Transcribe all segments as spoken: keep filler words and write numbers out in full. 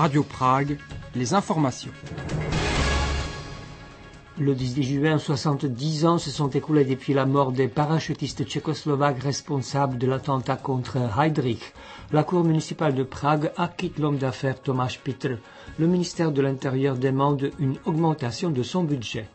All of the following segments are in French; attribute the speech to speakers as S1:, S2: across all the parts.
S1: Radio Prague, les informations.
S2: Le dix-huit juin, soixante-dix ans se sont écoulés depuis la mort des parachutistes tchécoslovaques responsables de l'attentat contre Heydrich. La Cour municipale de Prague acquitte l'homme d'affaires Tomáš Pitr. Le ministère de l'Intérieur demande une augmentation de son budget.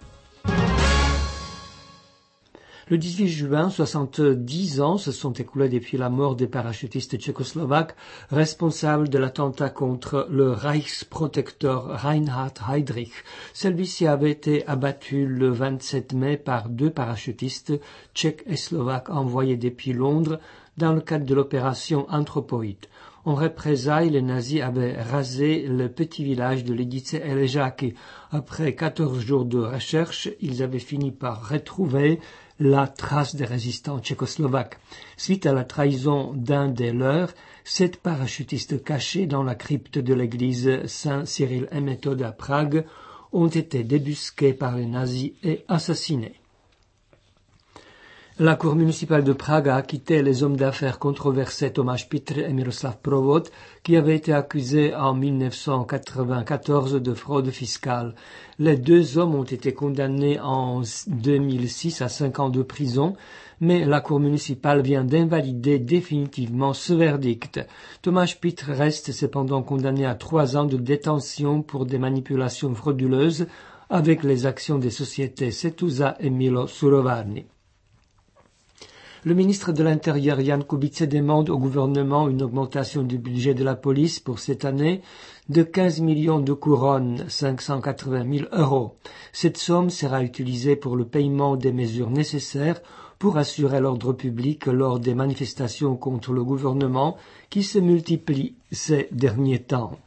S2: Le dix-huit juin, soixante-dix ans se sont écoulés depuis la mort des parachutistes tchécoslovaques responsables de l'attentat contre le Reichsprotektor Reinhard Heydrich. Celui-ci avait été abattu le vingt-sept mai par deux parachutistes tchèques et slovaques envoyés depuis Londres dans le cadre de l'opération Anthropoid. En représailles, les nazis avaient rasé le petit village de Lidice et Ležáky. Après quatorze jours de recherche, ils avaient fini par retrouver la trace des résistants tchécoslovaques. Suite à la trahison d'un des leurs, sept parachutistes cachés dans la crypte de l'église Saint-Cyril et Méthode à Prague ont été débusqués par les nazis et assassinés. La Cour municipale de Prague a acquitté les hommes d'affaires controversés Tomáš Pitr et Miroslav Provod, qui avaient été accusés en mille neuf cent quatre-vingt-quatorze de fraude fiscale. Les deux hommes ont été condamnés en deux mille six à cinq ans de prison, mais la Cour municipale vient d'invalider définitivement ce verdict. Tomáš Pitr reste cependant condamné à trois ans de détention pour des manipulations frauduleuses avec les actions des sociétés Setuza et Milo Surovarny. Le ministre de l'Intérieur Jan Kubice demande au gouvernement une augmentation du budget de la police pour cette année de quinze millions de couronnes, cinq cent quatre-vingt mille euros. Cette somme sera utilisée pour le paiement des mesures nécessaires pour assurer l'ordre public lors des manifestations contre le gouvernement qui se multiplient ces derniers temps.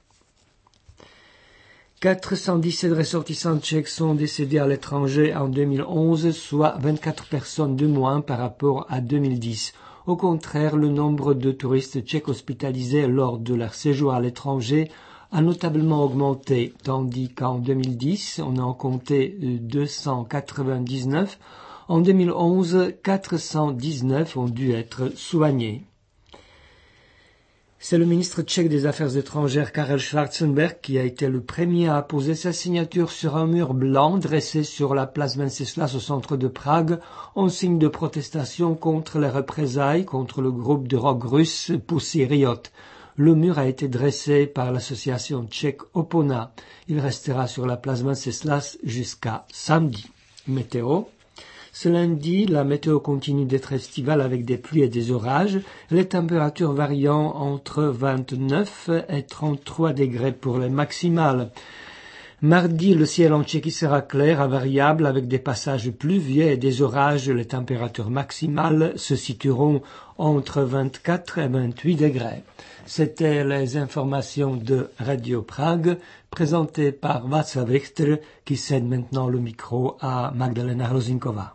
S2: quatre cent dix-sept ressortissants tchèques sont décédés à l'étranger en deux mille onze, soit vingt-quatre personnes de moins par rapport à deux mille dix. Au contraire, le nombre de touristes tchèques hospitalisés lors de leur séjour à l'étranger a notablement augmenté, tandis qu'en deux mille dix, on en comptait deux cent quatre-vingt-dix-neuf. En deux mille onze, quatre cent dix-neuf ont dû être soignés. C'est le ministre tchèque des Affaires étrangères Karel Schwarzenberg qui a été le premier à apposer sa signature sur un mur blanc dressé sur la place Venceslas au centre de Prague en signe de protestation contre les représailles contre le groupe de rock russe Pussy Riot. Le mur a été dressé par l'association tchèque Opona. Il restera sur la place Venceslas jusqu'à samedi. Météo. Ce lundi, la météo continue d'être estivale avec des pluies et des orages, les températures variant entre vingt-neuf et trente-trois degrés pour les maximales. Mardi, le ciel en Tchéquie sera clair à variable avec des passages pluvieux et des orages. Les températures maximales se situeront entre vingt-quatre et vingt-huit degrés. C'était les informations de Radio Prague, présentées par Václav Richter, qui cède maintenant le micro à Magdalena Hrozinková.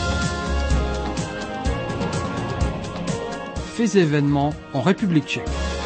S1: Faits et événements en République tchèque.